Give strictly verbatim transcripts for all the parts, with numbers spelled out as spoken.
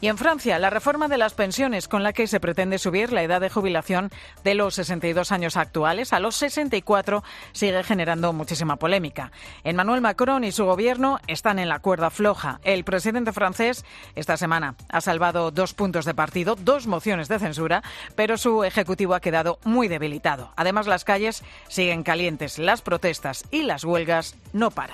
Y en Francia, la reforma de las pensiones con la que se pretende subir la edad de jubilación de los sesenta y dos años actuales a los sesenta y cuatro sigue generando muchísima polémica. Emmanuel Macron y su gobierno están en la cuerda floja. El presidente francés esta semana ha salvado dos puntos de partido, dos mociones de censura, pero su ejecutivo ha quedado muy debilitado. Además, las calles siguen calientes, las protestas y las huelgas no paran.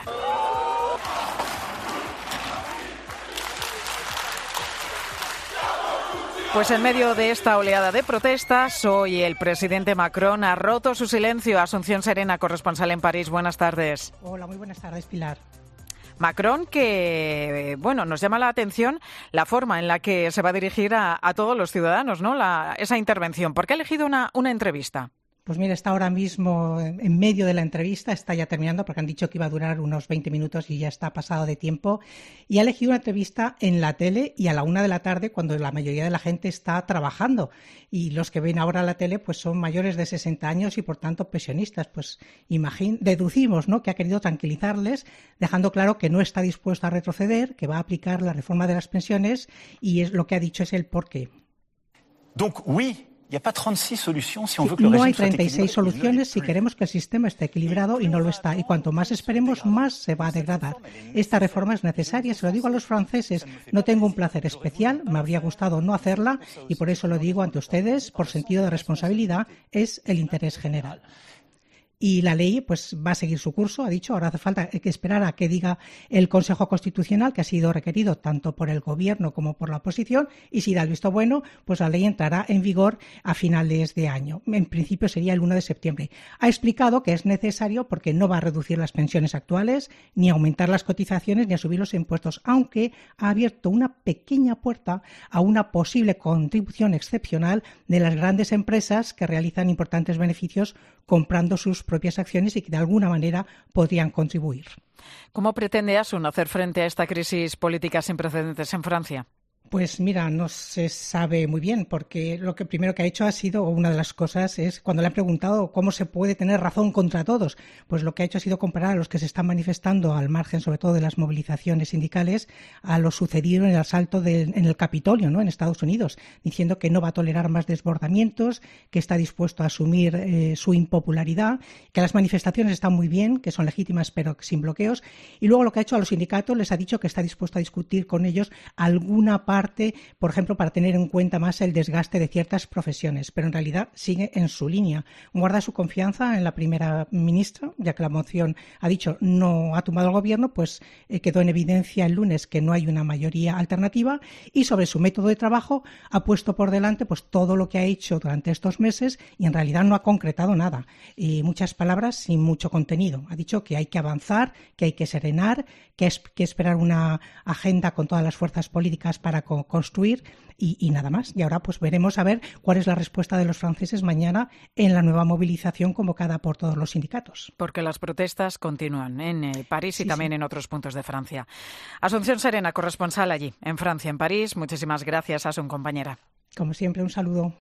Pues en medio de esta oleada de protestas, hoy el presidente Macron ha roto su silencio. Asunción Serena, corresponsal en París. Buenas tardes. Hola, muy buenas tardes, Pilar. Macron, que, bueno, nos llama la atención la forma en la que se va a dirigir a, a todos los ciudadanos, ¿no? La, esa intervención. ¿Por qué ha elegido una, una entrevista? Pues mira, está ahora mismo en medio de la entrevista, está ya terminando porque han dicho que iba a durar unos veinte minutos y ya está pasado de tiempo. Y ha elegido una entrevista en la tele y a la una de la tarde cuando la mayoría de la gente está trabajando. Y los que ven ahora la tele pues son mayores de sesenta años y por tanto pensionistas. Pues imagín, deducimos, ¿no?, que ha querido tranquilizarles, dejando claro que no está dispuesto a retroceder, que va a aplicar la reforma de las pensiones y es lo que ha dicho es el porqué. Donc, oui. No hay treinta y seis soluciones si queremos que el sistema esté equilibrado y no lo está. Y cuanto más esperemos, más se va a degradar. Esta reforma es necesaria, se lo digo a los franceses. No tengo un placer especial, me habría gustado no hacerla y por eso lo digo ante ustedes, por sentido de responsabilidad, es el interés general. Y la ley pues va a seguir su curso, ha dicho, ahora hace falta que esperar a que diga el Consejo Constitucional, que ha sido requerido tanto por el Gobierno como por la oposición, y si da el visto bueno, pues la ley entrará en vigor a finales de año. En principio sería el uno de septiembre. Ha explicado que es necesario porque no va a reducir las pensiones actuales, ni aumentar las cotizaciones, ni a subir los impuestos, aunque ha abierto una pequeña puerta a una posible contribución excepcional de las grandes empresas que realizan importantes beneficios comprando sus propias acciones y que de alguna manera podrían contribuir. ¿Cómo pretende Asun hacer frente a esta crisis política sin precedentes en Francia? Pues mira, no se sabe muy bien, porque lo que primero que ha hecho ha sido, o una de las cosas es, cuando le han preguntado cómo se puede tener razón contra todos, pues lo que ha hecho ha sido comparar a los que se están manifestando al margen, sobre todo de las movilizaciones sindicales, a lo sucedido en el asalto de, en el Capitolio, ¿no?, en Estados Unidos, diciendo que no va a tolerar más desbordamientos, que está dispuesto a asumir eh, su impopularidad, que las manifestaciones están muy bien, que son legítimas pero sin bloqueos, y luego lo que ha hecho a los sindicatos les ha dicho que está dispuesto a discutir con ellos alguna parte parte, por ejemplo, para tener en cuenta más el desgaste de ciertas profesiones, pero en realidad sigue en su línea. Guarda su confianza en la primera ministra, ya que la moción ha dicho no ha tomado el gobierno, pues eh, quedó en evidencia el lunes que no hay una mayoría alternativa y sobre su método de trabajo ha puesto por delante pues todo lo que ha hecho durante estos meses y en realidad no ha concretado nada. Y muchas palabras sin mucho contenido. Ha dicho que hay que avanzar, que hay que serenar, que hay que esperar una agenda con todas las fuerzas políticas para construir y, y nada más. Y ahora pues veremos a ver cuál es la respuesta de los franceses mañana en la nueva movilización convocada por todos los sindicatos. Porque las protestas continúan en eh, París y sí, también sí. en otros puntos de Francia. Asunción Serena, corresponsal allí, en Francia, en París. Muchísimas gracias, Asun, compañera. Como siempre, un saludo.